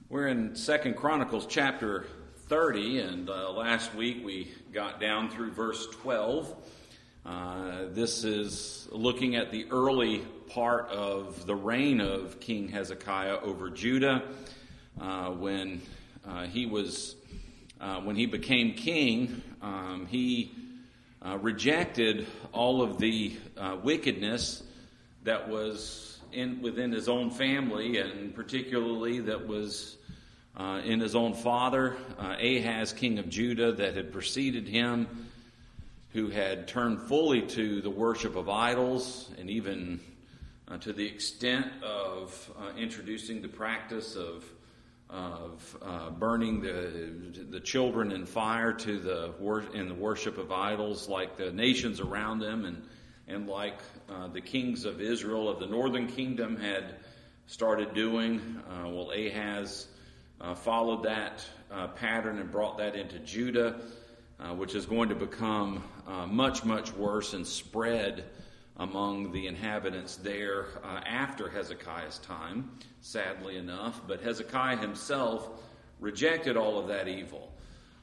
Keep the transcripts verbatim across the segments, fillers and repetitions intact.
We're in Second Chronicles chapter thirty, and uh, last week we got down through verse twelve. Uh, this is looking at the early part of the reign of King Hezekiah over Judah. Uh, when uh, he was, uh, when he became king, um, he uh, rejected all of the uh, wickedness that was in within his own family, and particularly that was Uh, in his own father, uh, Ahaz, king of Judah, that had preceded him, who had turned fully to the worship of idols, and even uh, to the extent of uh, introducing the practice of of uh, burning the the children in fire to the wor- in the worship of idols, like the nations around them, and and like uh, the kings of Israel of the northern kingdom had started doing. Uh, well, Ahaz Uh, followed that uh, pattern and brought that into Judah, uh, which is going to become uh, much, much worse and spread among the inhabitants there uh, after Hezekiah's time, sadly enough. But Hezekiah himself rejected all of that evil.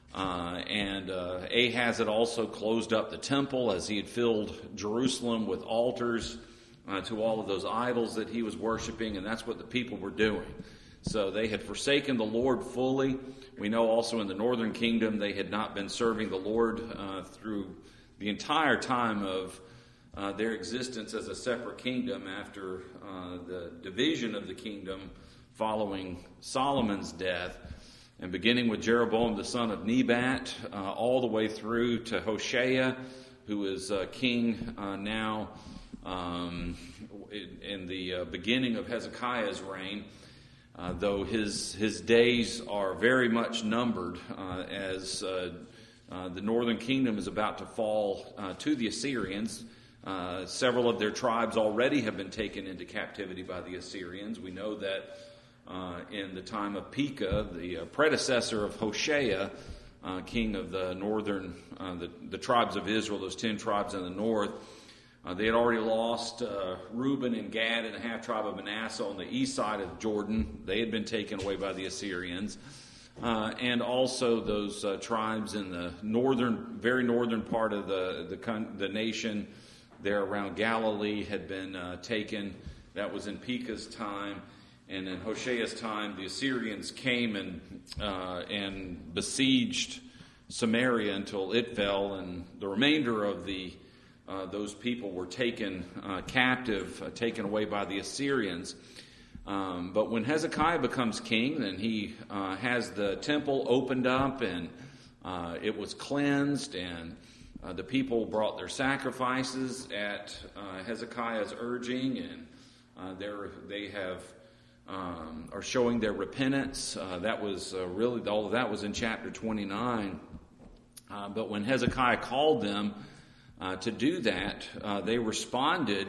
Uh, and uh, Ahaz had also closed up the temple as he had filled Jerusalem with altars uh, to all of those idols that he was worshiping, and that's what the people were doing. So they had forsaken the Lord fully. We know also in the northern kingdom they had not been serving the Lord uh, through the entire time of uh, their existence as a separate kingdom after uh, the division of the kingdom following Solomon's death, and beginning with Jeroboam the son of Nebat, uh, all the way through to Hoshea, who is uh, king uh, now um, in the uh, beginning of Hezekiah's reign. Uh, though his his days are very much numbered, uh, as uh, uh, the northern kingdom is about to fall uh, to the Assyrians. Uh, several of their tribes already have been taken into captivity by the Assyrians. We know that uh, in the time of Pekah, the uh, predecessor of Hoshea, uh, king of the northern, uh, the, the tribes of Israel, those ten tribes in the north, Uh, they had already lost uh, Reuben and Gad and the half-tribe of Manasseh on the east side of Jordan. They had been taken away by the Assyrians. Uh, and also those uh, tribes in the northern, very northern part of the, the, the nation there around Galilee had been uh, taken. That was in Pekah's time. And in Hoshea's time, the Assyrians came and, uh, and besieged Samaria until it fell, and the remainder of the Uh, those people were taken uh, captive, uh, taken away by the Assyrians. Um, but when Hezekiah becomes king, then he uh, has the temple opened up, and uh, it was cleansed, and uh, the people brought their sacrifices at uh, Hezekiah's urging, and uh, they have um, are showing their repentance. Uh, that was uh, really all of that was in chapter twenty-nine. Uh, but when Hezekiah called them Uh, to do that, uh, they responded,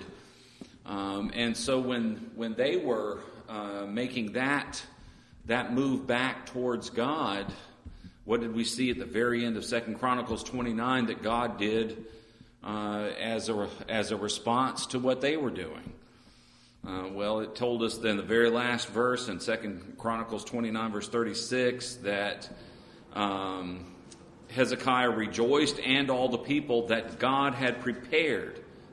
um, and so when when they were uh, making that that move back towards God, what did we see at the very end of Second Chronicles twenty-nine that God did uh, as a as a response to what they were doing? Uh, well, it told us then the very last verse in Second Chronicles twenty-nine, verse thirty-six, that Um, Hezekiah rejoiced, and all the people, that God had prepared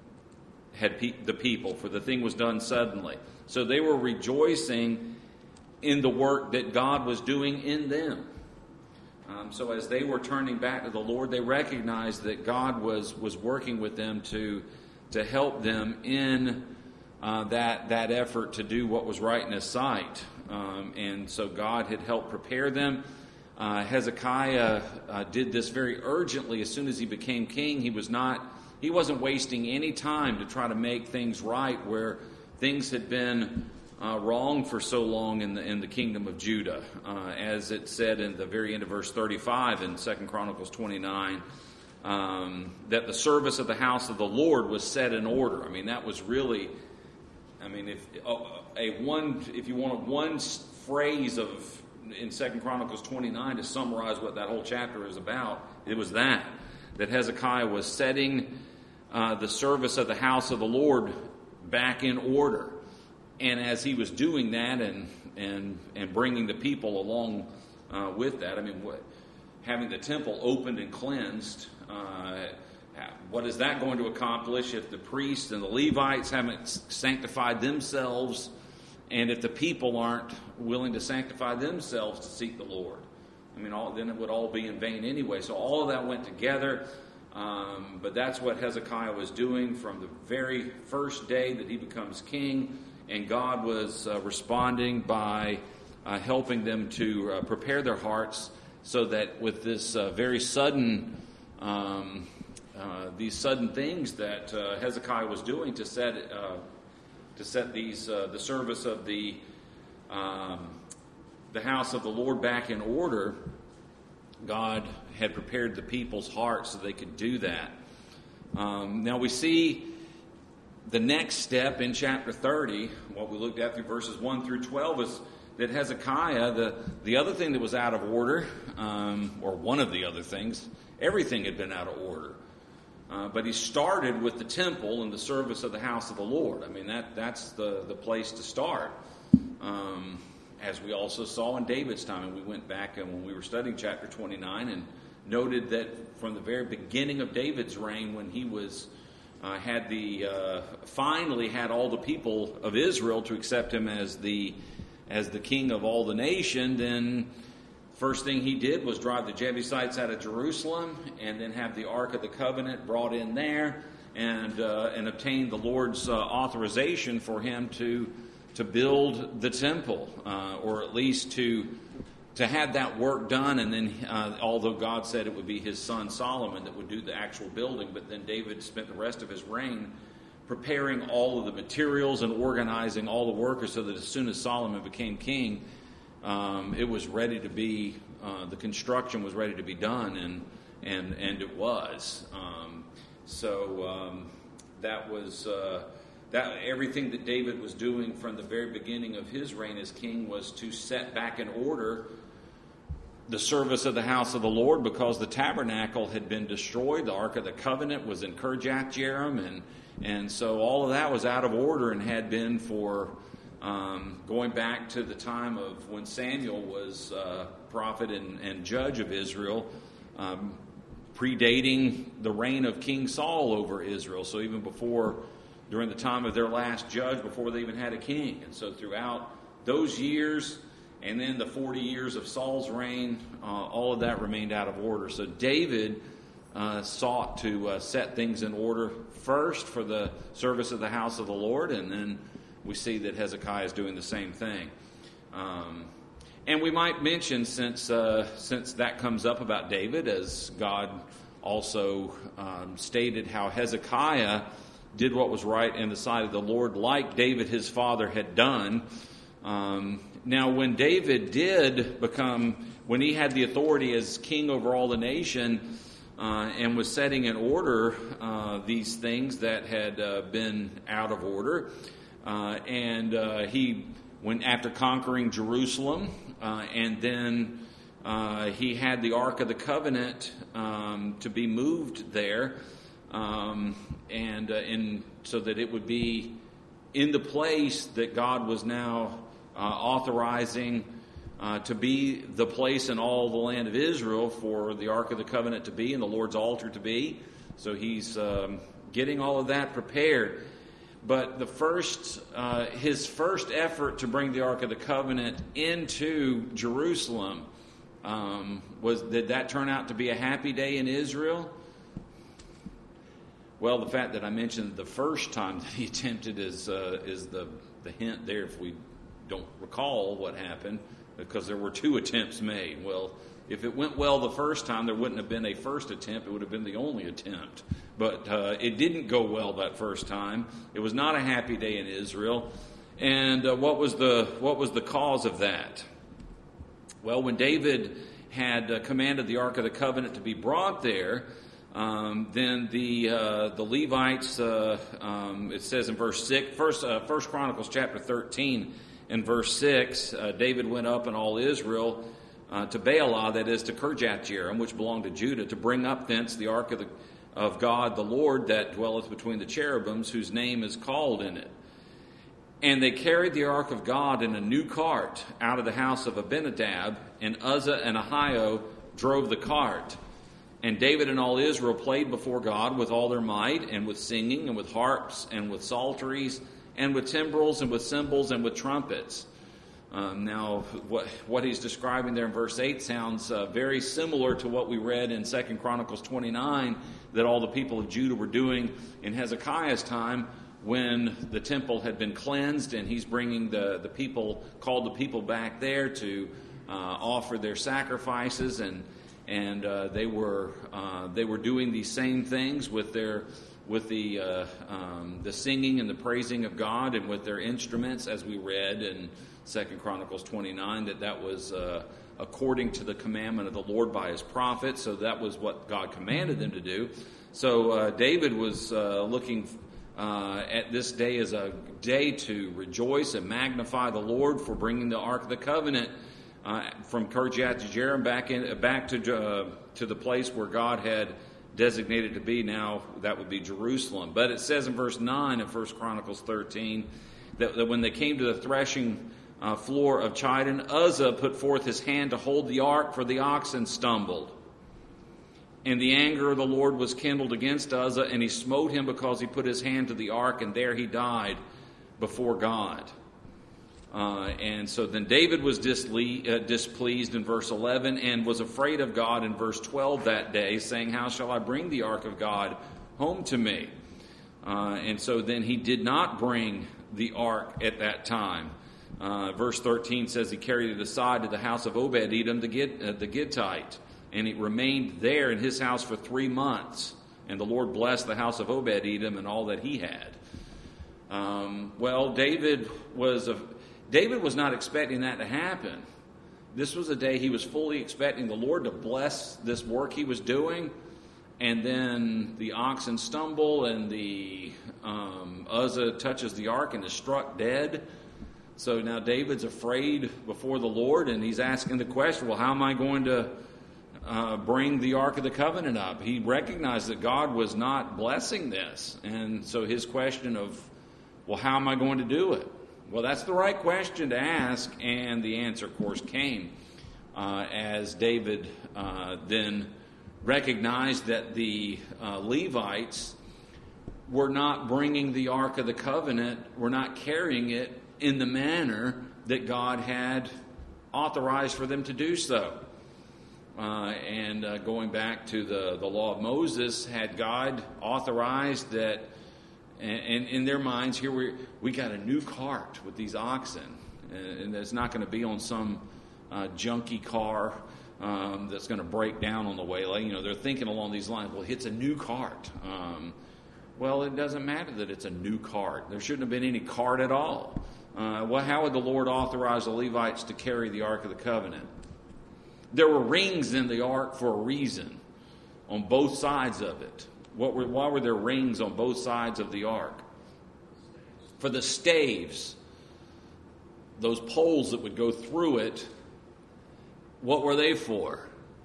had pe- the people, for the thing was done suddenly. So they were rejoicing in the work that God was doing in them. Um, so as they were turning back to the Lord, they recognized that God was was working with them to to help them in uh, that that effort to do what was right in His sight. Um, and so God had helped prepare them. Uh, Hezekiah uh, did this very urgently as soon as he became king. He was not, he wasn't wasting any time to try to make things right where things had been uh, wrong for so long in the in the kingdom of Judah, uh, as it said in the very end of verse thirty-five in Second Chronicles twenty-nine, um, that the service of the house of the Lord was set in order. I mean, that was really, I mean, if a one, if you want one phrase of in Second Chronicles twenty-nine to summarize what that whole chapter is about, it was that, that Hezekiah was setting uh, the service of the house of the Lord back in order. And as he was doing that and and and bringing the people along uh, with that. I mean, what, having the temple opened and cleansed, uh, what is that going to accomplish if the priests and the Levites haven't sanctified themselves, and if the people aren't willing to sanctify themselves to seek the Lord? I mean, all, then it would all be in vain anyway. So all of that went together. Um, but that's what Hezekiah was doing from the very first day that he becomes king. And God was uh, responding by uh, helping them to uh, prepare their hearts so that with this uh, very sudden, um, uh, these sudden things that uh, Hezekiah was doing to set uh, to set these uh, the service of the um, the house of the Lord back in order, God had prepared the people's hearts so they could do that. Um, now we see the next step in chapter thirty, what we looked at through verses one through twelve, is that Hezekiah, the, the other thing that was out of order, um, or one of the other things, everything had been out of order. Uh, but he started with the temple and the service of the house of the Lord. I mean, that that's the, the place to start. Um, as we also saw in David's time, and we went back and when we were studying chapter twenty-nine and noted that from the very beginning of David's reign, when he was uh, had the uh, finally had all the people of Israel to accept him as the as the king of all the nation, then first thing he did was drive the Jebusites out of Jerusalem, and then have the Ark of the Covenant brought in there, and uh, and obtain the Lord's uh, authorization for him to to build the temple, uh, or at least to to have that work done. And then, uh, although God said it would be his son Solomon that would do the actual building, but then David spent the rest of his reign preparing all of the materials and organizing all the workers so that as soon as Solomon became king, um, it was ready to be, uh, the construction was ready to be done, and and and it was. Um, so um, that was uh, that everything that David was doing from the very beginning of his reign as king was to set back in order the service of the house of the Lord, because the tabernacle had been destroyed. The Ark of the Covenant was in Kirjath Jearim, and and so all of that was out of order and had been for um, going back to the time of when Samuel was uh, prophet and, and judge of Israel, um, predating the reign of King Saul over Israel. So even before, during the time of their last judge, before they even had a king. And so throughout those years, and then the forty years of Saul's reign, uh, all of that remained out of order. So David uh, sought to uh, set things in order first for the service of the house of the Lord, and then we see that Hezekiah is doing the same thing. Um, and we might mention, since uh, since that comes up about David, as God also um, stated how Hezekiah did what was right in the sight of the Lord, like David his father had done. Um, now, when David did become, when he had the authority as king over all the nation, uh, and was setting in order uh, these things that had uh, been out of order, uh, and uh, he went after conquering Jerusalem, uh, and then uh, he had the Ark of the Covenant um, to be moved there, um, and uh, in so that it would be in the place that God was now Uh, authorizing uh, to be the place in all the land of Israel for the Ark of the Covenant to be and the Lord's altar to be. So he's um, getting all of that prepared. But the first, uh, his first effort to bring the Ark of the Covenant into Jerusalem, um, was did that turn out to be a happy day in Israel? Well, the fact that I mentioned the first time that he attempted is uh, is the the hint there. If we don't recall what happened, because there were two attempts made. Well, if it went well the first time, there wouldn't have been a first attempt. It would have been the only attempt. But uh, it didn't go well that first time. It was not a happy day in Israel. And uh, what was the what was the cause of that? Well, when David had uh, commanded the Ark of the Covenant to be brought there, um, then the uh, the Levites, uh, um, it says in verse six, first, uh, First Chronicles chapter thirteen, in verse six, uh, David went up and all Israel uh, to Baalah, that is to Kirjath Jearim, which belonged to Judah, to bring up thence the ark of, the, of God, the Lord, that dwelleth between the cherubims, whose name is called in it. And they carried the ark of God in a new cart out of the house of Abinadab, and Uzzah and Ahio drove the cart. And David and all Israel played before God with all their might, and with singing, and with harps, and with psalteries, and with timbrels, and with cymbals, and with trumpets. Um, now, what, what he's describing there in verse eight sounds uh, very similar to what we read in Second Chronicles twenty-nine, that all the people of Judah were doing in Hezekiah's time when the temple had been cleansed, and he's bringing the, the people, called the people back there to uh, offer their sacrifices, and and uh, they were uh, they were doing these same things with their with the uh, um, the singing and the praising of God, and with their instruments, as we read in Second Chronicles twenty-nine, that that was uh, according to the commandment of the Lord by his prophet. So that was what God commanded them to do. So uh, David was uh, looking uh, at this day as a day to rejoice and magnify the Lord for bringing the Ark of the Covenant uh, from Kirjath Jearim back in back to uh, to the place where God had designated to be. Now that would be Jerusalem. But it says in verse nine of First Chronicles thirteen that, that when they came to the threshing Uh, floor of Chidon, Uzzah put forth his hand to hold the ark, for the oxen stumbled. And the anger of the Lord was kindled against Uzzah, and he smote him because he put his hand to the ark, and there he died before God. Uh, and so then David was disle- uh, displeased in verse eleven, and was afraid of God in verse twelve that day, saying, "How shall I bring the ark of God home to me?" Uh, and so then he did not bring the ark at that time. Uh, verse thirteen says he carried it aside to the house of Obed-Edom the, Git, uh, the Gittite, and it remained there in his house for three months. And the Lord blessed the house of Obed-Edom and all that he had. Um, well, David was a, David was not expecting that to happen. This was a day he was fully expecting the Lord to bless this work he was doing, and then the oxen stumble, and the um, Uzzah touches the ark and is struck dead. So now David's afraid before the Lord, and he's asking the question, well, how am I going to uh, bring the Ark of the Covenant up? He recognized that God was not blessing this. And so his question of, well, how am I going to do it? Well, that's the right question to ask, and the answer, of course, came uh, as David uh, then recognized that the uh, Levites were not bringing the Ark of the Covenant, were not carrying it in the manner that God had authorized for them to do so. Uh, and uh, going back to the, the law of Moses, had God authorized that, and, and in their minds, here we we got a new cart with these oxen, and, and it's not going to be on some uh, junky car um, that's going to break down on the way. Like, you know, they're thinking along these lines, well, it's a new cart. Um, well, it doesn't matter that it's a new cart. There shouldn't have been any cart at all. Uh, well, how would the Lord authorize the Levites to carry the Ark of the Covenant? There were rings in the ark for a reason on both sides of it. What were, why were there rings on both sides of the ark? For the staves, those poles that would go through it, what were they for?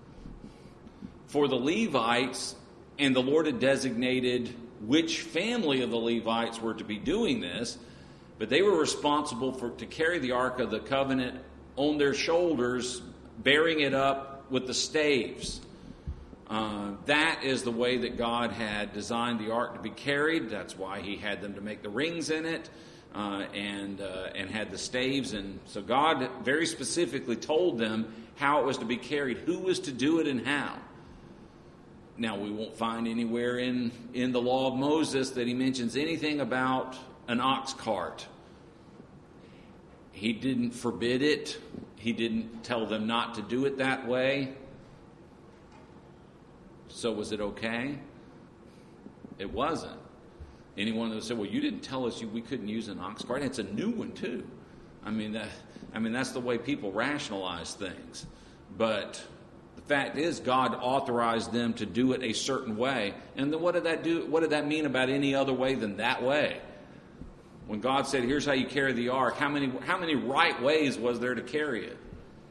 For the Levites, and the Lord had designated which family of the Levites were to be doing this. But they were responsible for to carry the Ark of the Covenant on their shoulders, bearing it up with the staves. Uh, that is the way that God had designed the Ark to be carried. That's why he had them to make the rings in it uh, and uh, and had the staves. And so God very specifically told them how it was to be carried, who was to do it, and how. Now, we won't find anywhere in, in the law of Moses that he mentions anything about an ox cart. He didn't forbid it. He didn't tell them not to do it that way. So was it okay? It wasn't. Anyone that said, well, you didn't tell us we couldn't use an ox cart. It's a new one too. I mean, that, I mean that's the way people rationalize things. But the fact is, God authorized them to do it a certain way. And then what did that do? What did that mean about any other way than that way? When God said, here's how you carry the ark, how many how many right ways was there to carry it?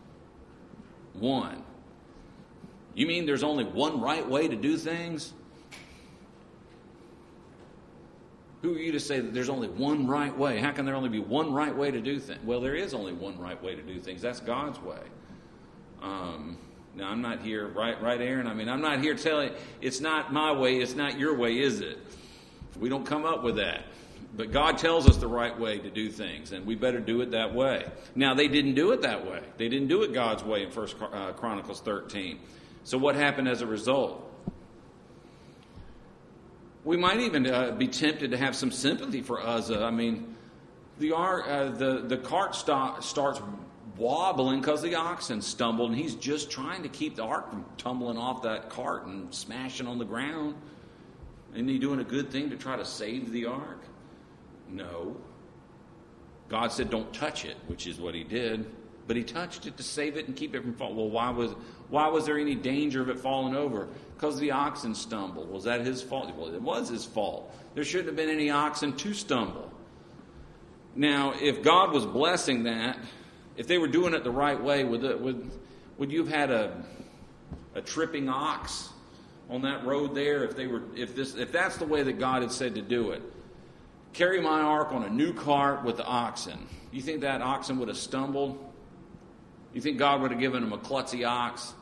One. You mean there's only one right way to do things? Who are you to say that there's only one right way? How can there only be one right way to do things? Well, there is only one right way to do things. That's God's way. Um, now, I'm not here, right, right, Aaron? I mean, I'm not here telling, it's not my way, it's not your way, is it? We don't come up with that. But God tells us the right way to do things, and we better do it that way. Now, they didn't do it that way. They didn't do it God's way in First Chronicles thirteen. So what happened as a result? We might even uh, be tempted to have some sympathy for Uzzah. I mean, the uh, the, the cart st- starts wobbling because the oxen stumbled, and he's just trying to keep the ark from tumbling off that cart and smashing on the ground. Isn't he doing a good thing to try to save the ark? No. God said don't touch it, which is what he did. But he touched it to save it and keep it from falling. Well, why was why was there any danger of it falling over? Because the oxen stumbled. Was that his fault? Well, it was his fault. There shouldn't have been any oxen to stumble. Now, if God was blessing that, if they were doing it the right way, would it, would would you have had a a tripping ox on that road there? If they were, if this, if that's the way that God had said to do it, carry my ark on a new cart with the oxen. You think that oxen would have stumbled? You think God would have given them a klutzy ox?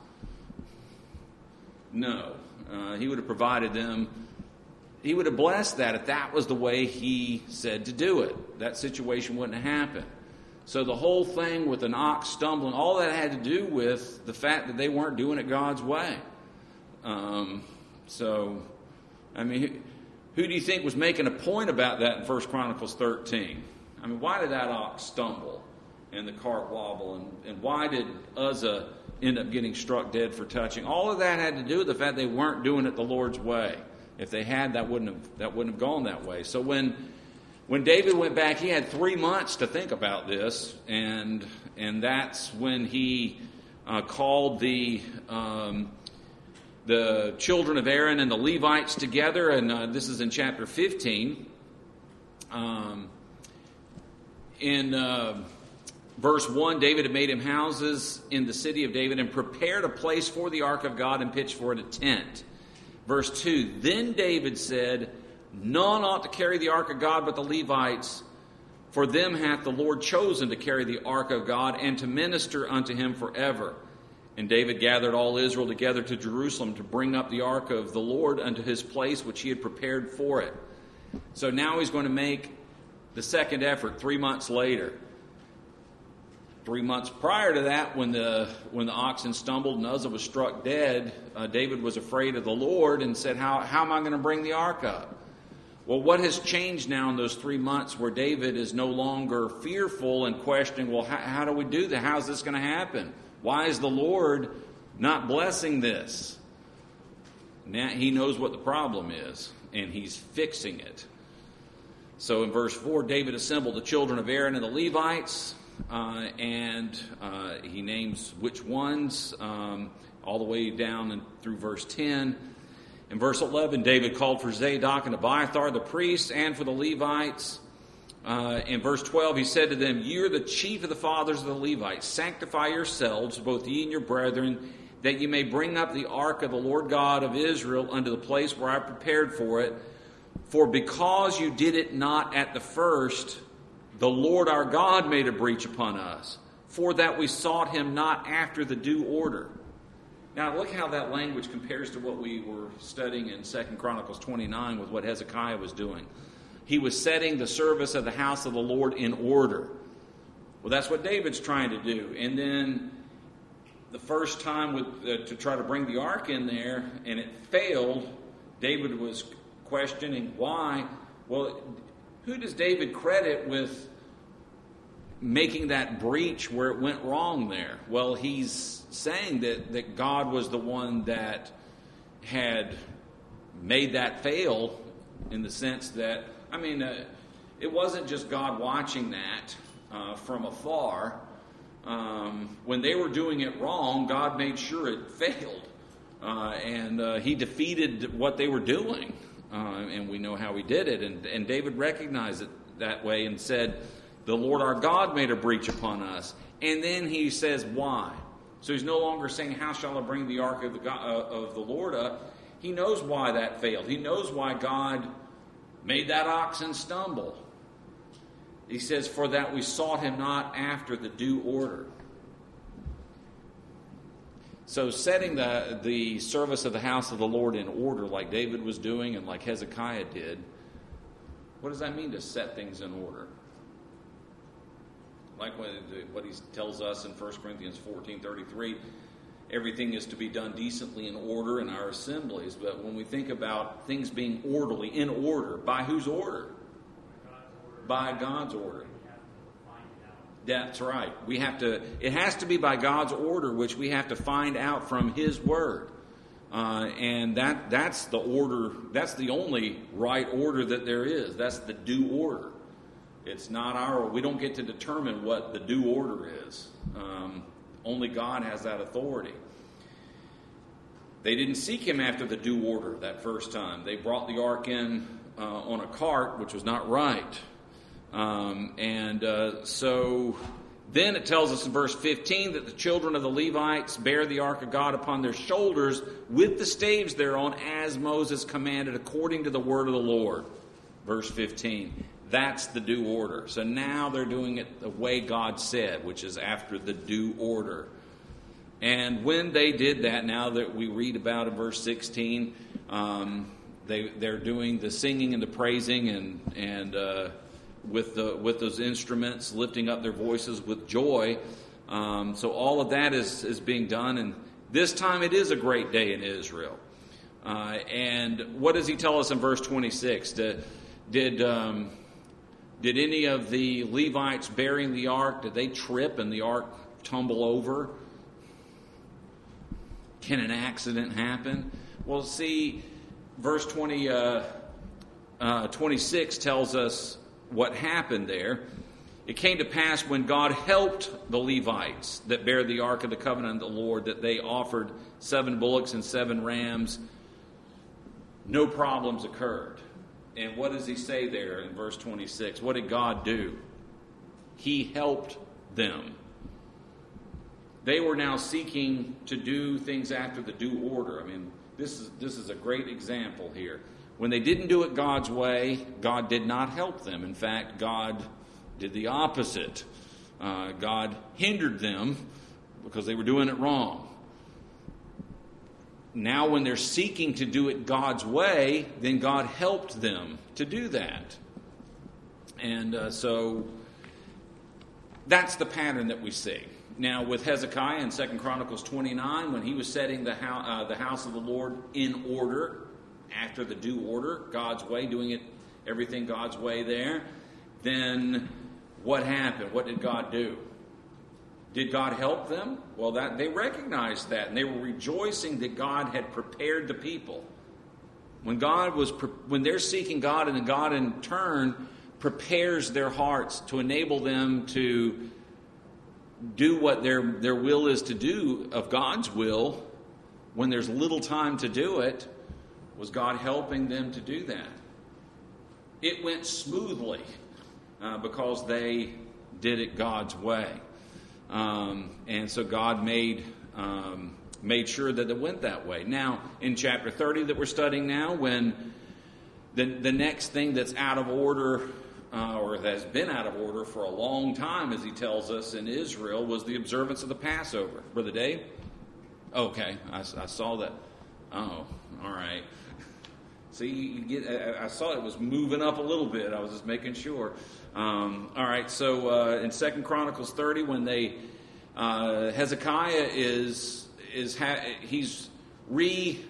No. Uh, he would have provided them. He would have blessed that if that was the way he said to do it. That situation wouldn't have happened. So the whole thing with an ox stumbling, all that had to do with the fact that they weren't doing it God's way. Um, so, I mean, who, who do you think was making a point about that in First Chronicles thirteen? I mean, why did that ox stumble and the cart wobble? And, and why did Uzzah end up getting struck dead for touching? All of that had to do with the fact they weren't doing it the Lord's way. If they had, that wouldn't have that wouldn't have gone that way. So when when David went back, he had three months to think about this, and and that's when he uh, called the um, the children of Aaron and the Levites together, and uh, this is in chapter fifteen. Um, in uh, verse one, David had made him houses in the city of David and prepared a place for the ark of God and pitched for it a tent. Verse two, then David said, none ought to carry the ark of God but the Levites, for them hath the Lord chosen to carry the ark of God and to minister unto him forever. And David gathered all Israel together to Jerusalem to bring up the ark of the Lord unto his place which he had prepared for it. So now he's going to make the second effort three months later. Three months prior to that, when the when the oxen stumbled and Uzzah was struck dead, uh, David was afraid of the Lord and said, how, how am I going to bring the ark up? Well, what has changed now in those three months where David is no longer fearful and questioning, well, how, how do we do that? How is this going to happen? Why is the Lord not blessing this? Now he knows what the problem is, and he's fixing it. So in verse four, David assembled the children of Aaron and the Levites, uh, and uh, he names which ones, um, all the way down and through verse ten. In verse eleven, David called for Zadok and Abiathar, the priests, and for the Levites. Uh, in verse twelve, he said to them, ye are the chief of the fathers of the Levites. Sanctify yourselves, both ye and your brethren, that ye may bring up the ark of the Lord God of Israel unto the place where I prepared for it. For because you did it not at the first, the Lord our God made a breach upon us, for that we sought him not after the due order. Now look how that language compares to what we were studying in Second Chronicles twenty-nine with what Hezekiah was doing. He was setting the service of the house of the Lord in order. Well, that's what David's trying to do. And then the first time with, uh, to try to bring the ark in there, and it failed, David was questioning why. Well, who does David credit with making that breach where it went wrong there? Well, he's saying that, that God was the one that had made that fail, in the sense that, I mean, uh, it wasn't just God watching that uh, from afar. Um, when they were doing it wrong, God made sure it failed. Uh, and uh, he defeated what they were doing. Uh, and we know how he did it. And, and David recognized it that way and said, the Lord our God made a breach upon us. And then he says, why? So he's no longer saying, how shall I bring the ark of the, God, uh, of the Lord up? He knows why that failed. He knows why God made that oxen stumble. He says, for that we sought him not after the due order. So setting the, the service of the house of the Lord in order like David was doing and like Hezekiah did, what does that mean to set things in order? Like what, what he tells us in First Corinthians fourteen thirty-three, everything is to be done decently in order in our assemblies. But when we think about things being orderly, in order, by whose order? By God's order. That's right. We have to. It has to be by God's order, which we have to find out from His Word, uh, and that that's the order. That's the only right order that there is. That's the due order. It's not our. We don't get to determine what the due order is. Um, only God has that authority. They didn't seek Him after the due order that first time. They brought the ark in uh, on a cart, which was not right. Um, and uh, so then it tells us in verse fifteen that the children of the Levites bear the ark of God upon their shoulders with the staves thereon, as Moses commanded, according to the word of the Lord. Verse fifteen. That's the due order. So now they're doing it the way God said, which is after the due order. And when they did that, now that we read about in verse sixteen, um, they they're doing the singing and the praising and and. Uh, with the with those instruments, lifting up their voices with joy. Um, so all of that is, is being done, and this time it is a great day in Israel. Uh, and what does he tell us in verse twenty-six? Did did, um, did any of the Levites bearing the ark, did they trip and the ark tumble over? Can an accident happen? Well, see, verse twenty, uh, uh, twenty-six tells us what happened there. It came to pass when God helped the Levites that bear the ark of the covenant of the Lord, that they offered seven bullocks and seven rams. No problems occurred. And what does he say there in verse twenty-six? What did God do? He helped them. They were now seeking to do things after the due order. I mean, this is this is a great example here. When they didn't do it God's way, God did not help them. In fact, God did the opposite. Uh, God hindered them because they were doing it wrong. Now when they're seeking to do it God's way, then God helped them to do that. And uh, so that's the pattern that we see. Now with Hezekiah in Second Chronicles twenty-nine, when he was setting the, ho- uh, the house of the Lord in order, after the due order, God's way, doing it everything God's way there, then what happened? What did God do? Did God help them? Well, that they recognized that, and they were rejoicing that God had prepared the people. When God was, when they're seeking God, and then God in turn prepares their hearts to enable them to do what their their will is to do of God's will, when there's little time to do it, was God helping them to do that? It went smoothly uh, because they did it God's way. Um, and so God made um, made sure that it went that way. Now, in chapter thirty that we're studying now, when the, the next thing that's out of order, uh, or that has been out of order for a long time, as he tells us in Israel, was the observance of the Passover. Brother Dave? Okay, I, I saw that. Oh, all right. See, you get, I saw it was moving up a little bit. I was just making sure. Um, all right, so uh, in Second Chronicles thirty, when they uh, Hezekiah is is ha- he's re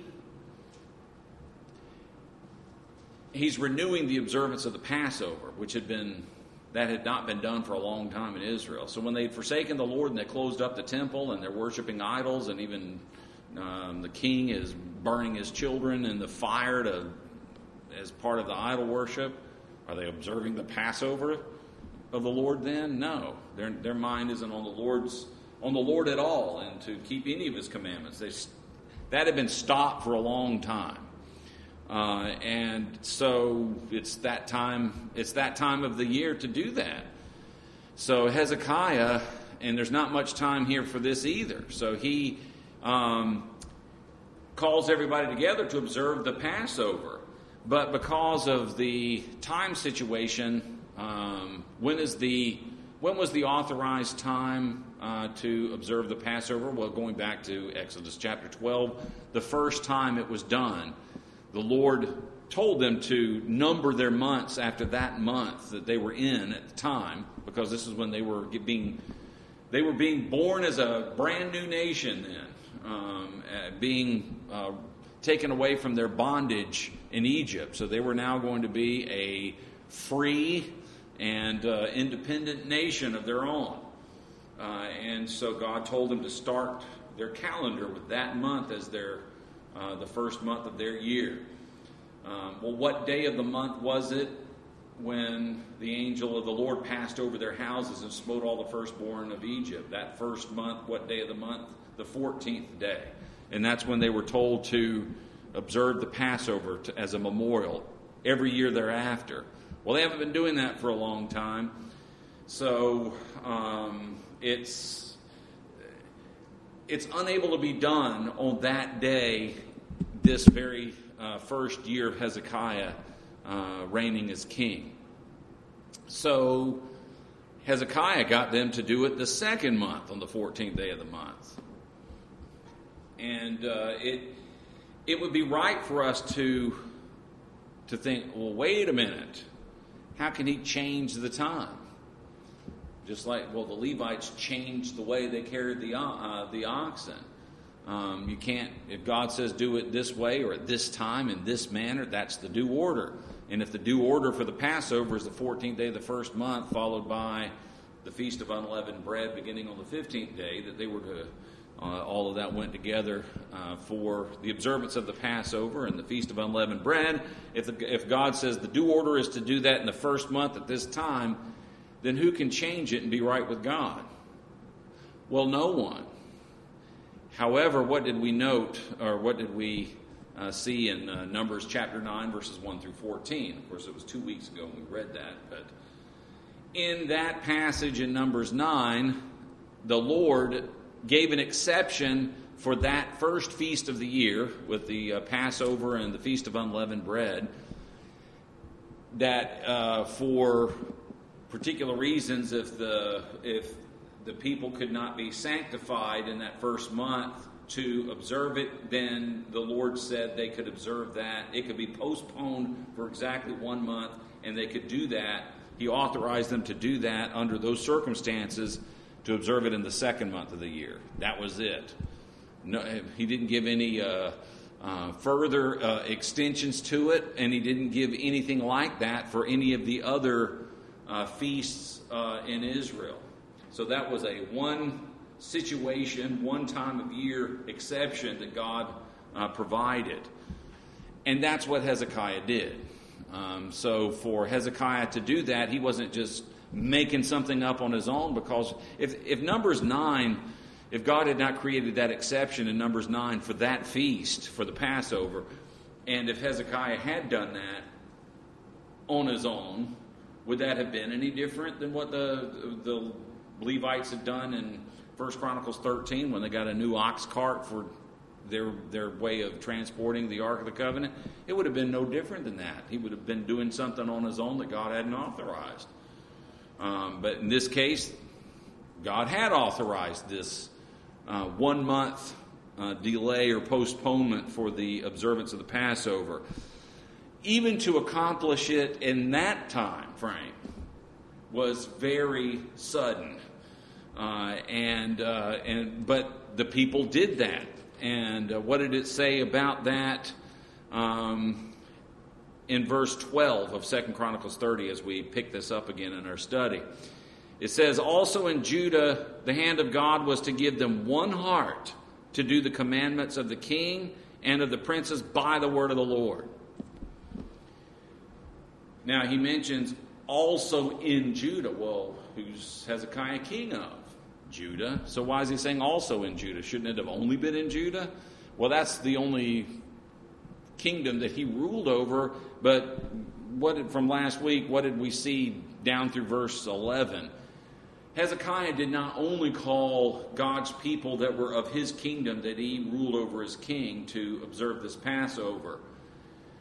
he's renewing the observance of the Passover, which had been that had not been done for a long time in Israel. So when they'd forsaken the Lord and they closed up the temple and they're worshiping idols, and even Um, the king is burning his children in the fire to, as part of the idol worship. Are they observing the Passover of the Lord then? No. Their their mind isn't on the Lord's on the Lord at all, and to keep any of his commandments. They, that had been stopped for a long time. Uh, and so it's that time it's that time of the year to do that. So Hezekiah, and there's not much time here for this either. So he Um, calls everybody together to observe the Passover. but because of the time situation, um, when is the when was the authorized time uh, to observe the Passover? Well, going back to Exodus chapter twelve, the first time it was done, the Lord told them to number their months after that month that they were in at the time, because this is when they were being they were being born as a brand new nation then, um, uh, being uh, taken away from their bondage in Egypt. So they were now going to be a free and uh, independent nation of their own. Uh, and so God told them to start their calendar with that month as their uh, the first month of their year. Um, well, what day of the month was it when the angel of the Lord passed over their houses and smote all the firstborn of Egypt? That first month, what day of the month? The fourteenth day. And that's when they were told to observe the Passover to, as a memorial every year thereafter. Well, they haven't been doing that for a long time. So um, it's it's unable to be done on that day, this very Uh, first year of Hezekiah uh, reigning as king. So Hezekiah got them to do it the second month on the fourteenth day of the month. And uh, it it would be right for us to to think, well, wait a minute. How can he change the time? Just like, well, the Levites changed the way they carried the uh, the oxen. Um, you can't, if God says do it this way or at this time in this manner, that's the due order. And if the due order for the Passover is the fourteenth day of the first month, followed by the Feast of Unleavened Bread beginning on the fifteenth day, that they were to, uh, all of that went together uh, for the observance of the Passover and the Feast of Unleavened Bread. If, the, if God says the due order is to do that in the first month at this time, then who can change it and be right with God? Well, no one. However, what did we note, or what did we uh, see in uh, Numbers chapter nine, verses one through fourteen? Of course, it was two weeks ago when we read that. But in that passage in Numbers nine, the Lord gave an exception for that first feast of the year with the uh, Passover and the Feast of Unleavened Bread, that uh, for particular reasons, if the if the people could not be sanctified in that first month to observe it, then the Lord said they could observe that. It could be postponed for exactly one month, and they could do that. He authorized them to do that under those circumstances, to observe it in the second month of the year. That was it. No, he didn't give any uh, uh, further uh, extensions to it, and he didn't give anything like that for any of the other uh, feasts uh, in Israel. So that was a one situation, one time of year exception that God uh, provided. And that's what Hezekiah did. Um, so for Hezekiah to do that, he wasn't just making something up on his own, because if, if Numbers nine, if God had not created that exception in Numbers nine for that feast, for the Passover, and if Hezekiah had done that on his own, would that have been any different than what the the Levites had done in First Chronicles thirteen when they got a new ox cart for their their way of transporting the Ark of the Covenant? It would have been no different than that. He would have been doing something on his own that God hadn't authorized. Um, but in this case, God had authorized this uh, one month uh, delay or postponement for the observance of the Passover. Even to accomplish it in that time frame was very sudden. Uh, and uh, and but the people did that. And uh, what did it say about that um, in verse twelve of Second Chronicles thirty, as we pick this up again in our study? It says, "Also in Judah, the hand of God was to give them one heart to do the commandments of the king and of the princes by the word of the Lord." Now he mentions also in Judah. Well, who's Hezekiah king of? Judah. So why is he saying also in Judah? Shouldn't it have only been in Judah? Well, that's the only kingdom that he ruled over. But what did, from last week, what did we see down through verse eleven? Hezekiah did not only call God's people that were of his kingdom that he ruled over as king to observe this Passover.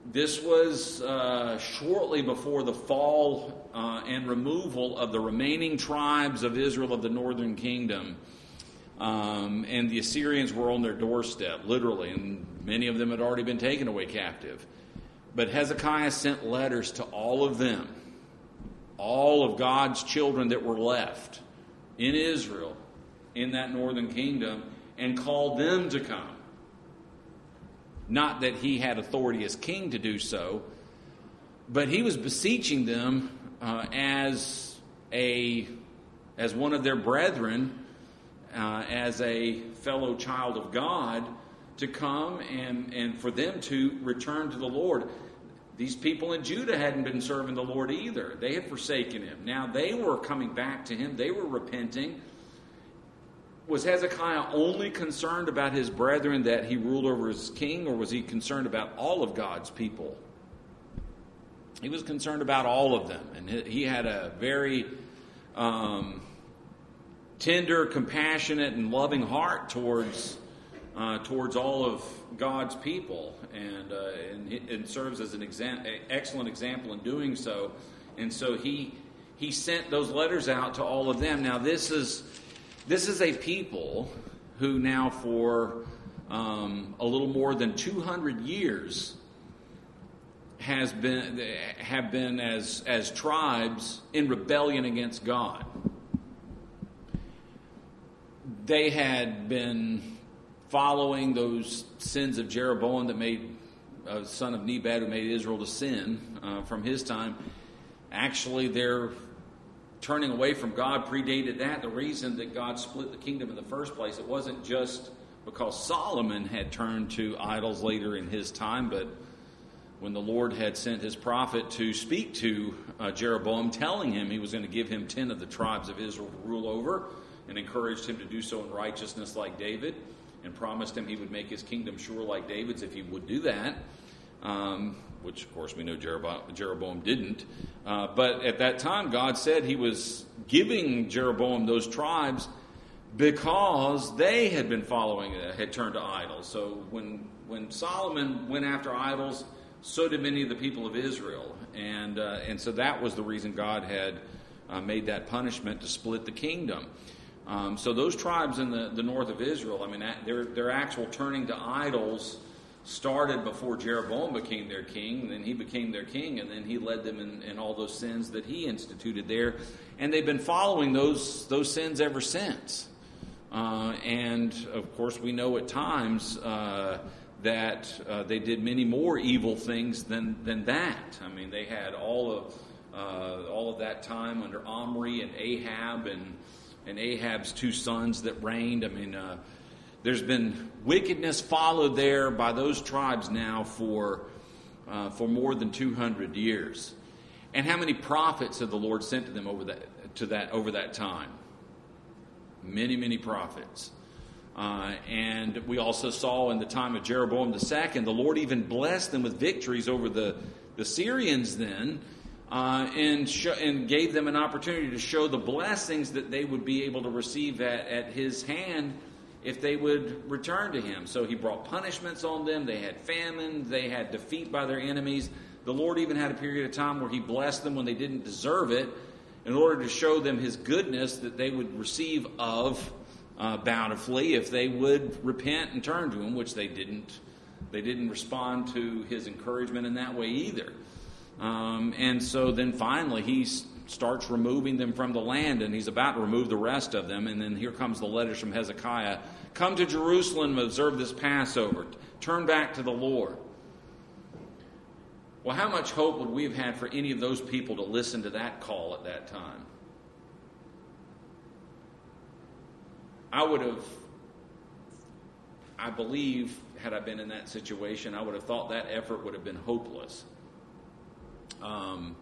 this was uh, shortly before the fall uh, and removal of the remaining tribes of Israel of the northern kingdom. Um, and the Assyrians were on their doorstep, literally, and many of them had already been taken away captive. But Hezekiah sent letters to all of them, all of God's children that were left in Israel, in that northern kingdom, and called them to come. Not that he had authority as king to do so, but he was beseeching them uh, as a as one of their brethren, uh, as a fellow child of God, to come and, and for them to return to the Lord. These people in Judah hadn't been serving the Lord either. They had forsaken him. Now they were coming back to him. They were repenting. Was Hezekiah only concerned about his brethren that he ruled over as king, or was he concerned about all of God's people? He was concerned about all of them. And he had a very um, tender, compassionate, and loving heart towards uh, towards all of God's people, and uh, and it serves as an exam- excellent example in doing so. And so he he sent those letters out to all of them. Now this is this is a people who now for um, a little more than two hundred years has been have been as as tribes in rebellion against God. They had been following those sins of Jeroboam that made uh, son of Nebat, who made Israel to sin uh, from his time. Actually, their turning away from God predated that. The reason that God split the kingdom in the first place, it wasn't just because Solomon had turned to idols later in his time, but when the Lord had sent his prophet to speak to uh, Jeroboam, telling him he was going to give him ten of the tribes of Israel to rule over, and encouraged him to do so in righteousness like David, and promised him he would make his kingdom sure like David's if he would do that, um, which, of course, we know Jeroboam, Jeroboam didn't. Uh, but at that time, God said he was giving Jeroboam those tribes because they had been following, uh, had turned to idols. So when when Solomon went after idols, so did many of the people of Israel. And, uh, and so that was the reason God had uh, made that punishment to split the kingdom. Um, so those tribes in the, the north of Israel, I mean, their their actual turning to idols started before Jeroboam became their king, and then he became their king, and then he led them in, in all those sins that he instituted there. And they've been following those those sins ever since. Uh, and, of course, we know at times uh, that uh, they did many more evil things than, than that. I mean, they had all of, uh, all of that time under Omri and Ahab and and Ahab's two sons that reigned. I mean, uh, there's been wickedness followed there by those tribes now for uh, for more than two hundred years. And how many prophets have the Lord sent to them over that to that over that time? Many, many prophets. Uh, and we also saw in the time of Jeroboam the second, the Lord even blessed them with victories over the, the Syrians then, Uh, and, sh- and gave them an opportunity to show the blessings that they would be able to receive at, at his hand if they would return to him. So he brought punishments on them. They had famine. They had defeat by their enemies. The Lord even had a period of time where he blessed them when they didn't deserve it in order to show them his goodness that they would receive of uh, bountifully if they would repent and turn to him, which they didn't. They didn't respond to his encouragement in that way either. Um, and so then finally he s- starts removing them from the land, and he's about to remove the rest of them. And then here comes the letters from Hezekiah. Come to Jerusalem, observe this Passover. Turn back to the Lord. Well, how much hope would we have had for any of those people to listen to that call at that time? I would have, I believe, had I been in that situation, I would have thought that effort would have been hopeless. Um,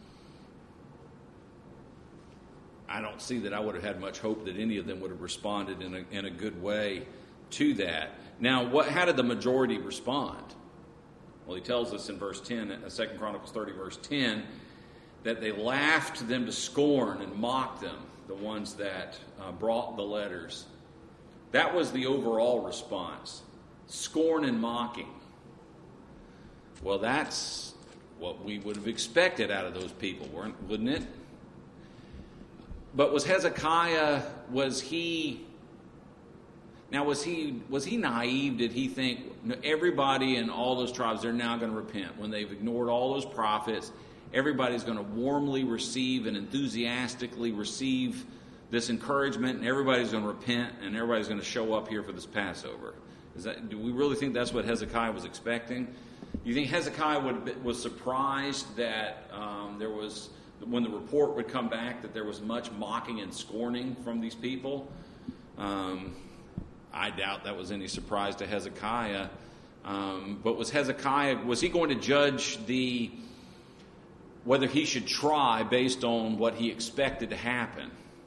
I don't see that I would have had much hope that any of them would have responded in a, in a good way to that. Now, what? How did the majority respond? Well, he tells us in verse ten, Second Chronicles thirty, verse ten, that they laughed them to scorn and mocked them, the ones that uh, brought the letters. That was the overall response, scorn and mocking. Well, that's what we would have expected out of those people, wouldn't it? But was Hezekiah, was he, now was he was he naive? Did he think everybody in all those tribes, they're now going to repent? When they've ignored all those prophets, everybody's going to warmly receive and enthusiastically receive this encouragement, and everybody's going to repent, and everybody's going to show up here for this Passover. Is that, do we really think that's what Hezekiah was expecting? You think Hezekiah would, was surprised that um, there was, when the report would come back, that there was much mocking and scorning from these people? Um, I doubt that was any surprise to Hezekiah. Um, but was Hezekiah, was he going to judge the whether he should try based on what he expected to happen?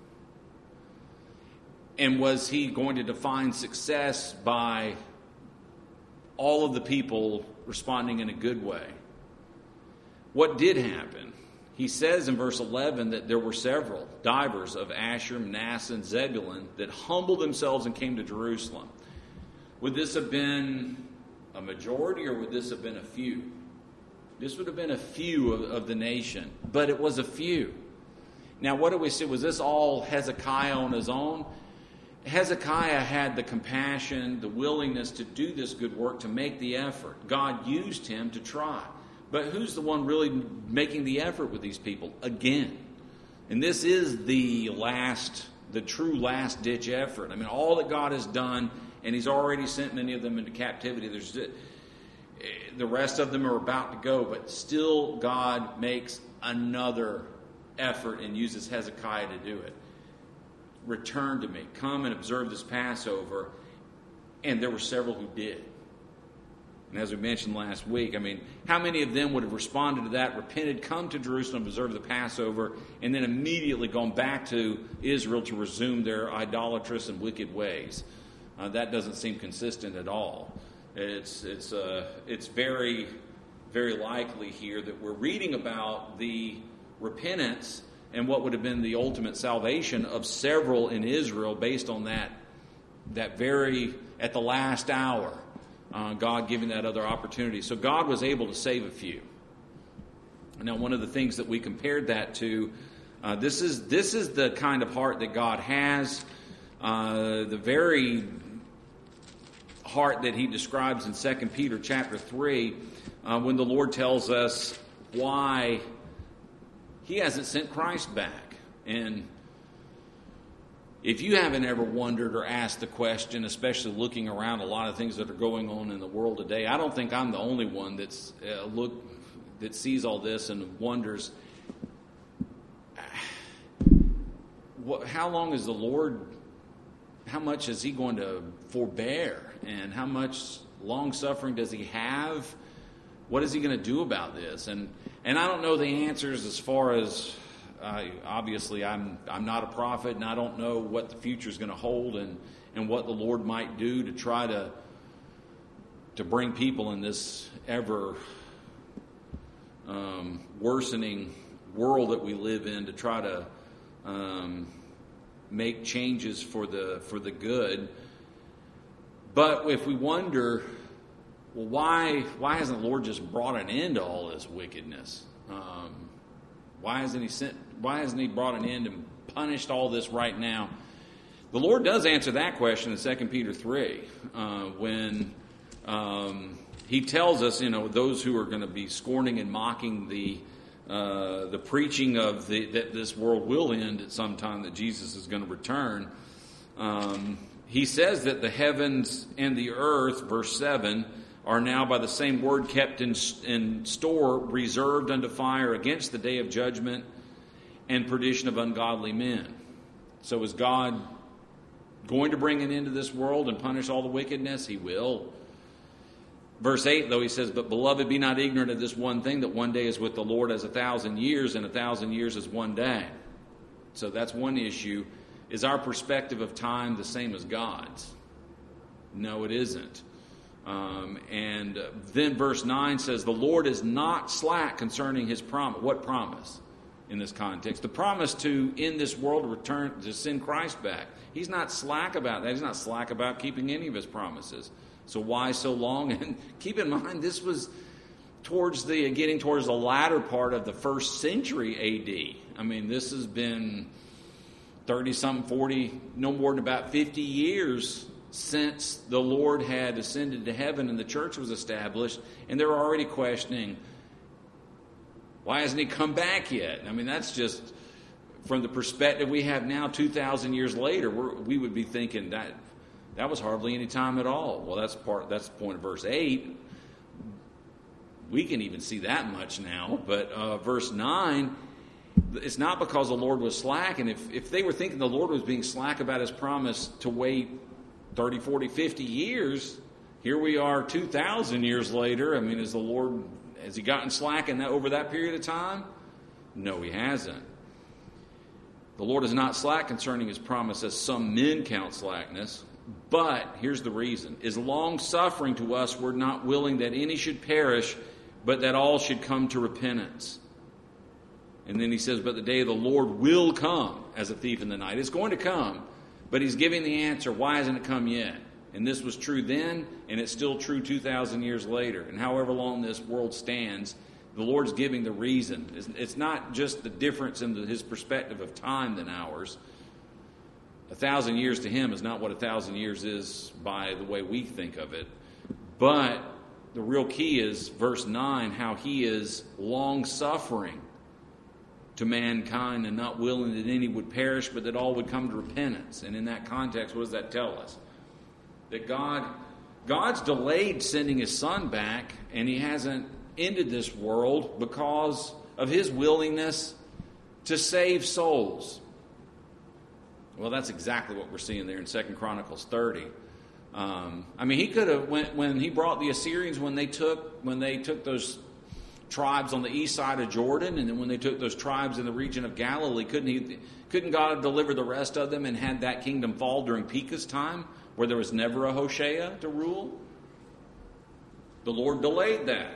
And was he going to define success by all of the people responding in a good way? What did happen? He says in verse eleven that there were several, divers of Asher, Manasseh, and Zebulun, that humbled themselves and came to Jerusalem. Would this have been a majority, or would this have been a few? This would have been a few of, of the nation, but it was a few. Now, what do we see? Was this all Hezekiah on his own? Hezekiah had the compassion, the willingness to do this good work, to make the effort. God used him to try. But who's the one really making the effort with these people? Again. And this is the last, the true last-ditch effort. I mean, all that God has done, and he's already sent many of them into captivity. There's the rest of them are about to go, but still God makes another effort and uses Hezekiah to do it. Return to me. Come and observe this Passover. And there were several who did. And as we mentioned last week, I mean, how many of them would have responded to that, repented, come to Jerusalem, observe the Passover, and then immediately gone back to Israel to resume their idolatrous and wicked ways? Uh, that doesn't seem consistent at all. It's it's uh, it's very, very likely here that we're reading about the repentance and what would have been the ultimate salvation of several in Israel based on that, that very, at the last hour, uh, God giving that other opportunity. So God was able to save a few. Now, one of the things that we compared that to, uh, this is this is the kind of heart that God has, uh, the very heart that he describes in Second Peter chapter three, uh, when the Lord tells us why he hasn't sent Christ back. And if you haven't ever wondered or asked the question, especially looking around a lot of things that are going on in the world today, I don't think I'm the only one that's uh, look that sees all this and wonders, what, how long is the Lord, how much is he going to forbear? And how much long-suffering does he have? What is he going to do about this? And and I don't know the answers as far as, uh, obviously I'm I'm not a prophet, and I don't know what the future is going to hold and, and what the Lord might do to try to to bring people in this ever um, worsening world that we live in to try to um, make changes for the for the good. But if we wonder, well, why why hasn't the Lord just brought an end to all this wickedness? Um, why hasn't he sent? Why hasn't he brought an end and punished all this right now? The Lord does answer that question in Second Peter three uh, when um, he tells us, you know, those who are going to be scorning and mocking the uh, the preaching of the, that this world will end at some time, that Jesus is going to return. Um, He says that the heavens and the earth, verse seven, are now by the same word kept in, in store, reserved unto fire against the day of judgment and perdition of ungodly men. So is God going to bring an end to this world and punish all the wickedness? He will. Verse eight, though, he says, but beloved, be not ignorant of this one thing, that one day is with the Lord as a thousand years, and a thousand years as one day. So that's one issue. Is our perspective of time the same as God's? No, it isn't. Um, and then verse nine says, the Lord is not slack concerning his promise. What promise in this context? The promise to, in this world, return to send Christ back. He's not slack about that. He's not slack about keeping any of his promises. So why so long? And keep in mind, this was towards the getting towards the latter part of the first century A D. I mean, this has been thirty-something, forty, no more than about fifty years since the Lord had ascended to heaven and the church was established, and they're already questioning, why hasn't he come back yet? I mean, that's just, from the perspective we have now, two thousand years later, we're, we would be thinking that that was hardly any time at all. Well, that's part. That's the point of verse eight. We can even see that much now. But uh, verse nine, it's not because the Lord was slack. And if, if they were thinking the Lord was being slack about his promise to wait thirty, forty, fifty years, here we are two thousand years later. I mean, is the Lord, has he gotten slack in that, over that period of time? No, he hasn't. The Lord is not slack concerning his promise, as some men count slackness. But, here's the reason, is long-suffering to us, we're not willing that any should perish, but that all should come to repentance. And then he says, but the day of the Lord will come as a thief in the night. It's going to come, but he's giving the answer, why hasn't it come yet? And this was true then, and it's still true two thousand years later. And however long this world stands, the Lord's giving the reason. It's not just the difference in the, his perspective of time than ours. A thousand years to him is not what a thousand years is by the way we think of it. But the real key is verse nine, how he is long-suffering to mankind and not willing that any would perish, but that all would come to repentance. And in that context, what does that tell us? That God, God's delayed sending his son back, and he hasn't ended this world because of his willingness to save souls. Well, that's exactly what we're seeing there in Second Chronicles thirty. Um, I mean, he could have, when, when he brought the Assyrians, when they took when they took those tribes on the east side of Jordan, and then when they took those tribes in the region of Galilee, couldn't he? Couldn't God have delivered the rest of them and had that kingdom fall during Pekah's time, where there was never a Hoshea to rule? The Lord delayed that.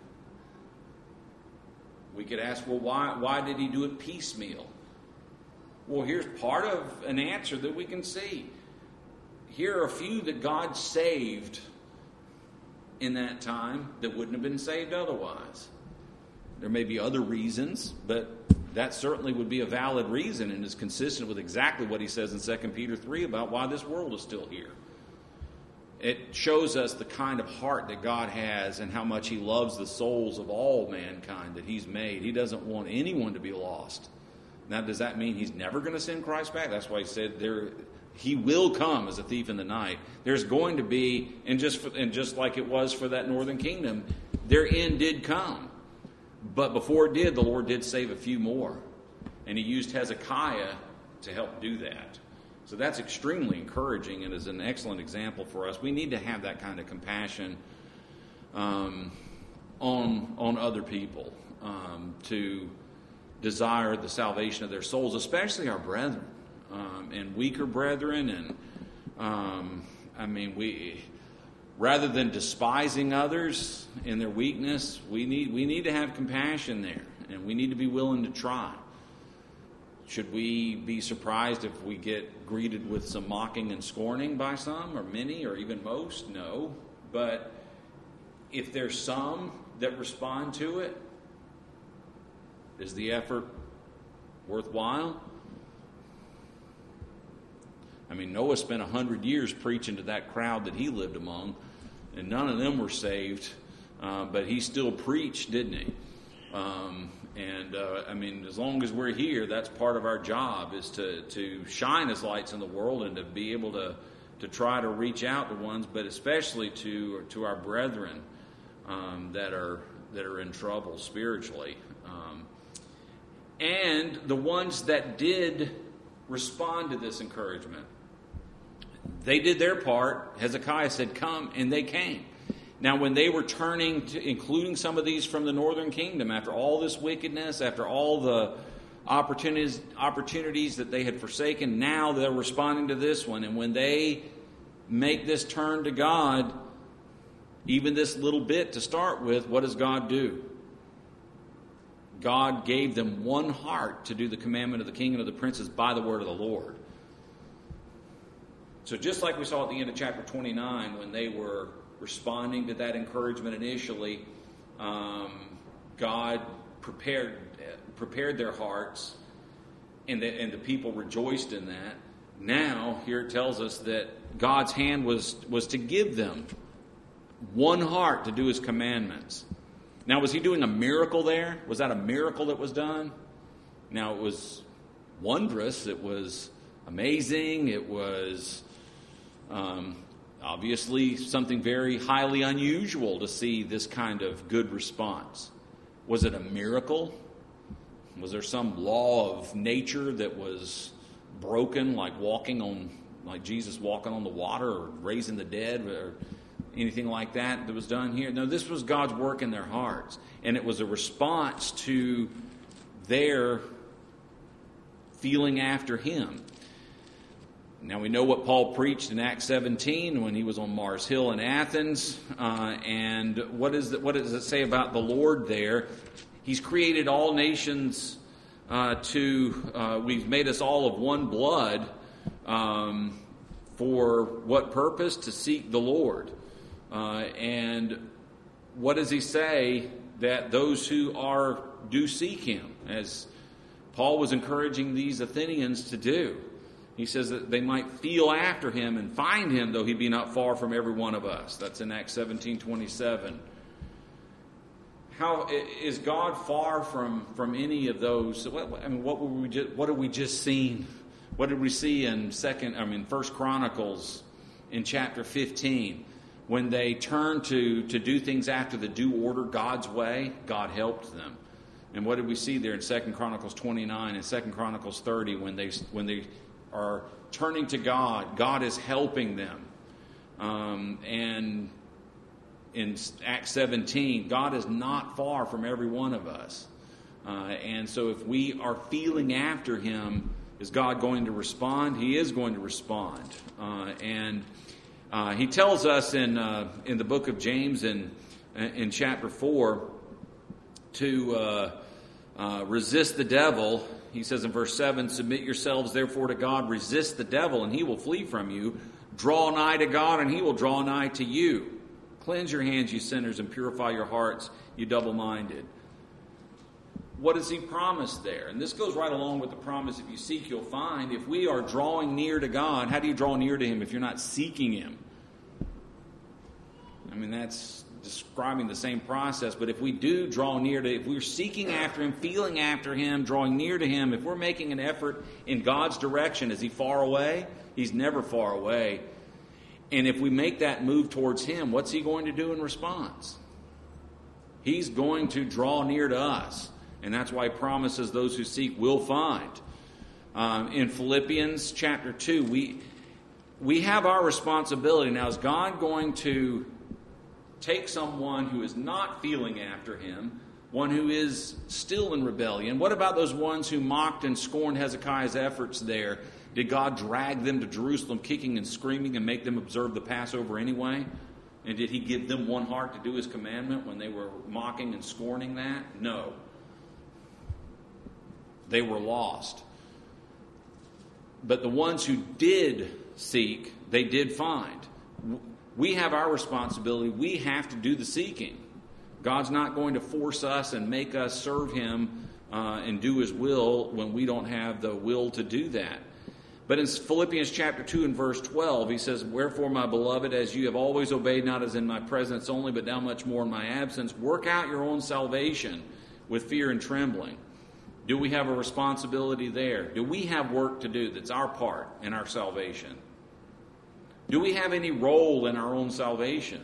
We could ask, well, why why did he do it piecemeal? Well, here's part of an answer that we can see. Here are a few that God saved in that time that wouldn't have been saved otherwise. There may be other reasons, but that certainly would be a valid reason and is consistent with exactly what he says in Second Peter three about why this world is still here. It shows us the kind of heart that God has and how much he loves the souls of all mankind that he's made. He doesn't want anyone to be lost. Now, does that mean he's never going to send Christ back? That's why he said there, he will come as a thief in the night. There's going to be, and just for, and just like it was for that northern kingdom, their end did come. But before it did, the Lord did save a few more. And he used Hezekiah to help do that. So that's extremely encouraging and is an excellent example for us. We need to have that kind of compassion um, on, on other people um, to desire the salvation of their souls, especially our brethren um, and weaker brethren. And um, I mean, we rather than despising others in their weakness, we need we need to have compassion there, and we need to be willing to try. Should we be surprised if we get greeted with some mocking and scorning by some, or many, or even most? No. But if there's some that respond to it, is the effort worthwhile? I mean, Noah spent a hundred years preaching to that crowd that he lived among, and none of them were saved, uh, but he still preached, didn't he? Um, and, uh, I mean, as long as we're here, that's part of our job, is to, to shine as lights in the world and to be able to, to try to reach out to ones, but especially to to our brethren um, that are that are in trouble spiritually. Um, and the ones that did respond to this encouragement, they did their part. Hezekiah said, come, and they came. Now, when they were turning to, including some of these from the northern kingdom, after all this wickedness, after all the opportunities opportunities that they had forsaken, now they're responding to this one. And when they make this turn to God, even this little bit to start with, what does God do? God gave them one heart to do the commandment of the king and of the princes by the word of the Lord. So just like we saw at the end of chapter twenty-nine, when they were responding to that encouragement initially, um, God prepared prepared their hearts, and the, and the people rejoiced in that. Now, here it tells us that God's hand was, was to give them one heart to do His commandments. Now, was He doing a miracle there? Was that a miracle that was done? Now, it was wondrous. It was amazing. It was um, obviously something very highly unusual to see this kind of good response. Was it a miracle? Was there some law of nature that was broken, like walking on, like Jesus walking on the water, or raising the dead, or anything like that that was done here? No, this was God's work in their hearts, and it was a response to their feeling after Him. Now we know what Paul preached in Acts seventeen when he was on Mars Hill in Athens, uh, and what is the, what does it say about the Lord there? He's created all nations uh, to, uh, we've made us all of one blood. Um, for what purpose? To seek the Lord. Uh, and what does he say? That those who are do seek Him, as Paul was encouraging these Athenians to do. He says that they might feel after Him and find Him, though He be not far from every one of us. That's in Acts seventeen twenty-seven. How is God far from, from any of those? What, I mean, what were we just, what have we just seen? What did we see in second? I mean, First Chronicles in chapter fifteen, when they turned to to do things after the due order, God's way, God helped them. And what did we see there in Second Chronicles twenty-nine and Second Chronicles thirty, when they when they are turning to God, God is helping them. Um, and in Acts seventeen, God is not far from every one of us. Uh, and so if we are feeling after Him, is God going to respond? He is going to respond. Uh, and uh, He tells us in uh, in the book of James in, in chapter four to uh, uh, resist the devil. He says in verse seven, "Submit yourselves therefore to God, resist the devil, and he will flee from you. Draw nigh to God, and He will draw nigh to you. Cleanse your hands, you sinners, and purify your hearts, you double-minded." What does He promise there? And this goes right along with the promise, if you seek, you'll find. If we are drawing near to God, how do you draw near to Him if you're not seeking Him? I mean, that's describing the same process. But if we do draw near to, if we're seeking after Him, feeling after Him, drawing near to Him, if we're making an effort in God's direction, is He far away? He's never far away. And if we make that move towards Him, what's He going to do in response? He's going to draw near to us. And that's why He promises those who seek will find. Um, in Philippians chapter two, we we have our responsibility. Now, is God going to take someone who is not feeling after Him, one who is still in rebellion? What about those ones who mocked and scorned Hezekiah's efforts there? Did God drag them to Jerusalem kicking and screaming and make them observe the Passover anyway? And did He give them one heart to do His commandment when they were mocking and scorning that? No. They were lost. But the ones who did seek, they did find. We have our responsibility. We have to do the seeking. God's not going to force us and make us serve Him uh, and do His will when we don't have the will to do that. But in Philippians chapter two and verse twelve, he says, "Wherefore, my beloved, as you have always obeyed, not as in my presence only, but now much more in my absence, work out your own salvation with fear and trembling." Do we have a responsibility there? Do we have work to do that's our part in our salvation? Do we have any role in our own salvation?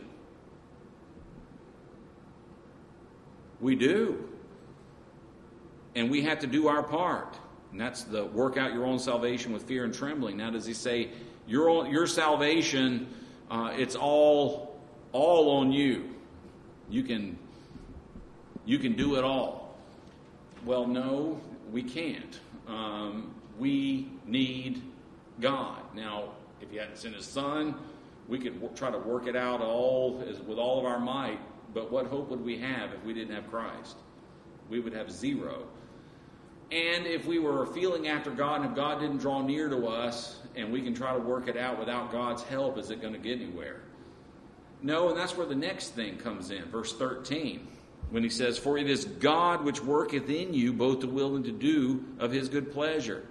We do. And we have to do our part. And that's the work out your own salvation with fear and trembling. Now, does he say, your your salvation, uh, it's all all on you. You can you can do it all. Well, no, we can't. Um, we need God. Now, if He hadn't sent His Son, we could w- try to work it out all as, with all of our might. But what hope would we have if we didn't have Christ? We would have zero. And if we were feeling after God, and if God didn't draw near to us, and we can try to work it out without God's help, is it going to get anywhere? No, and that's where the next thing comes in. Verse thirteen. when he says, "For it is God which worketh in you both to will and to do of his good pleasure."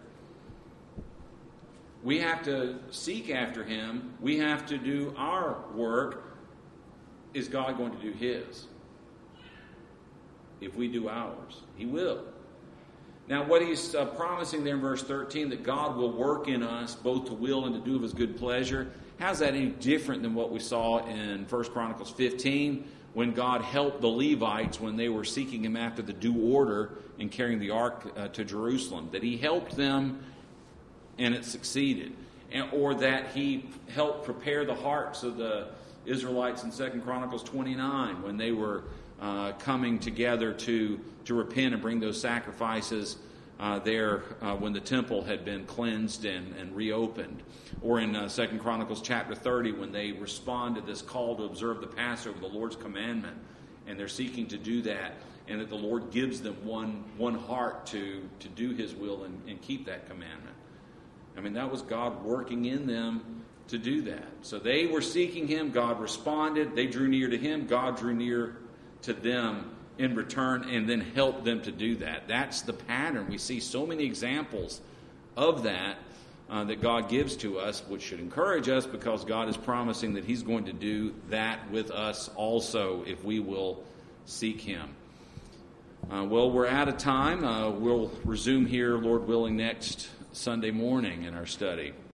We have to seek after him. We have to do our work. Is God going to do his? If we do ours, he will. Now, what he's uh, promising there in verse thirteen, that God will work in us both to will and to do of his good pleasure, how's that any different than what we saw in First Chronicles fifteen, when God helped the Levites when they were seeking him after the due order in carrying the ark uh, to Jerusalem? That he helped them and it succeeded. And, or that he helped prepare the hearts of the Israelites in Second Chronicles twenty-nine when they were uh, coming together to, to repent and bring those sacrifices uh, there uh, when the temple had been cleansed and, and reopened. Or in uh, Second Chronicles chapter thirty when they respond to this call to observe the Passover, the Lord's commandment, and they're seeking to do that, and that the Lord gives them one, one heart to, to do his will and, and keep that commandment. I mean, that was God working in them to do that. So they were seeking him. God responded. They drew near to him. God drew near to them in return and then helped them to do that. That's the pattern. We see so many examples of that uh, that God gives to us, which should encourage us because God is promising that he's going to do that with us also if we will seek him. Uh, well, we're out of time. Uh, we'll resume here, Lord willing, next Sunday morning in our study.